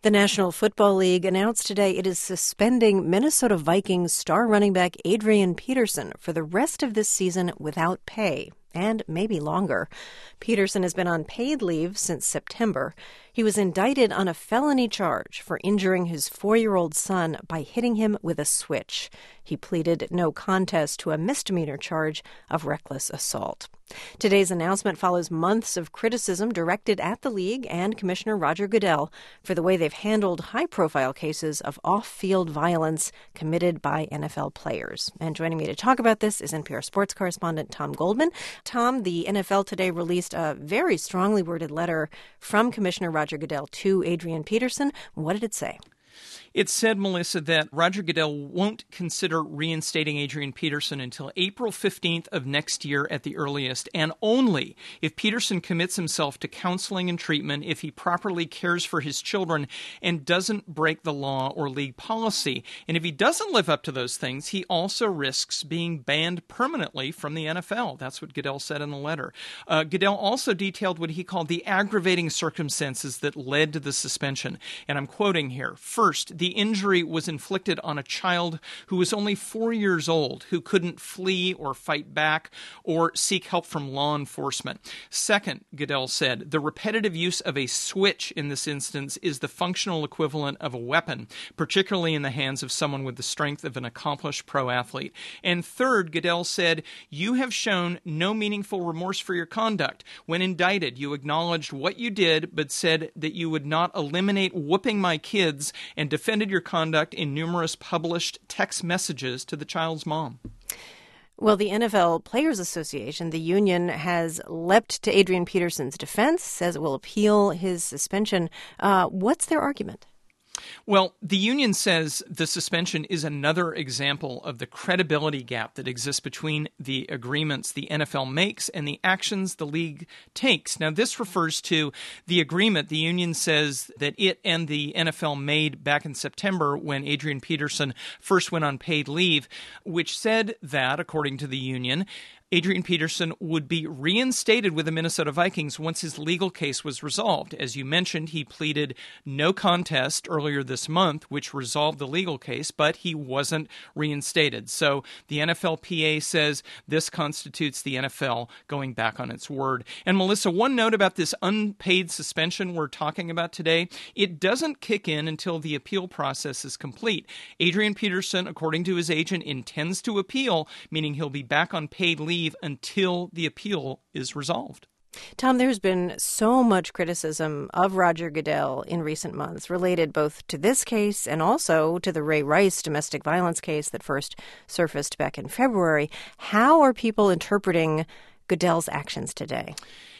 The National Football League announced today it is suspending Minnesota Vikings star running back Adrian Peterson for the rest of this season without pay, and maybe longer. Peterson has been on paid leave since September. He was indicted on a felony charge for injuring his 4-year-old son by hitting him with a switch. He pleaded no contest to a misdemeanor charge of reckless assault. Today's announcement follows months of criticism directed at the league and Commissioner Roger Goodell for the way they've handled high-profile cases of off-field violence committed by NFL players. And joining me to talk about this is NPR sports correspondent Tom Goldman. Tom, the NFL today released a very strongly worded letter from Commissioner Roger Goodell to Adrian Peterson. What did it say? It said, Melissa, that Roger Goodell won't consider reinstating Adrian Peterson until April 15th of next year at the earliest, and only if Peterson commits himself to counseling and treatment, if he properly cares for his children and doesn't break the law or league policy. And if he doesn't live up to those things, he also risks being banned permanently from the NFL. That's what Goodell said in the letter. Goodell also detailed what he called the aggravating circumstances that led to the suspension. And I'm quoting here. First, the injury was inflicted on a child who was only 4 years old, who couldn't flee or fight back or seek help from law enforcement. Second, Goodell said, the repetitive use of a switch in this instance is the functional equivalent of a weapon, particularly in the hands of someone with the strength of an accomplished pro athlete. And third, Goodell said, you have shown no meaningful remorse for your conduct. When indicted, you acknowledged what you did, but said that you would not eliminate whooping my kids and defended your conduct in numerous published text messages to the child's mom. Well, the NFL Players Association, the union, has leapt to Adrian Peterson's defense, says it will appeal his suspension. What's their argument? Well, the union says the suspension is another example of the credibility gap that exists between the agreements the NFL makes and the actions the league takes. Now, this refers to the agreement the union says that it and the NFL made back in September when Adrian Peterson first went on paid leave, which said that, according to the union, Adrian Peterson would be reinstated with the Minnesota Vikings once his legal case was resolved. As you mentioned, he pleaded no contest earlier this month, which resolved the legal case, but he wasn't reinstated. So the NFLPA says this constitutes the NFL going back on its word. And Melissa, one note about this unpaid suspension we're talking about today, it doesn't kick in until the appeal process is complete. Adrian Peterson, according to his agent, intends to appeal, meaning he'll be back on paid leave until the appeal is resolved. Tom, there's been so much criticism of Roger Goodell in recent months related both to this case and also to the Ray Rice domestic violence case that first surfaced back in February. How are people interpreting Goodell's actions today?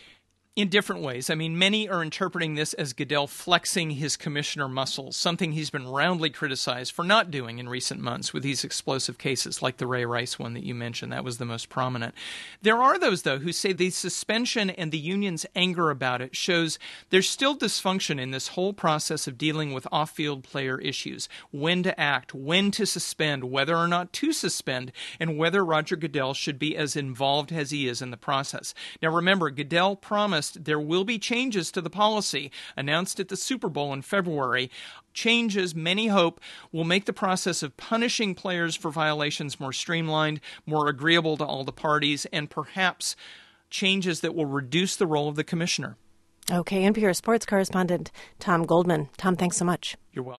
In different ways. I mean, many are interpreting this as Goodell flexing his commissioner muscles, something he's been roundly criticized for not doing in recent months with these explosive cases like the Ray Rice one that you mentioned. That was the most prominent. There are those, though, who say the suspension and the union's anger about it shows there's still dysfunction in this whole process of dealing with off-field player issues, when to act, when to suspend, whether or not to suspend, and whether Roger Goodell should be as involved as he is in the process. Now, remember, Goodell promised there will be changes to the policy announced at the Super Bowl in February. Changes, many hope, will make the process of punishing players for violations more streamlined, more agreeable to all the parties, and perhaps changes that will reduce the role of the commissioner. Okay, NPR sports correspondent Tom Goldman. Tom, thanks so much. You're welcome.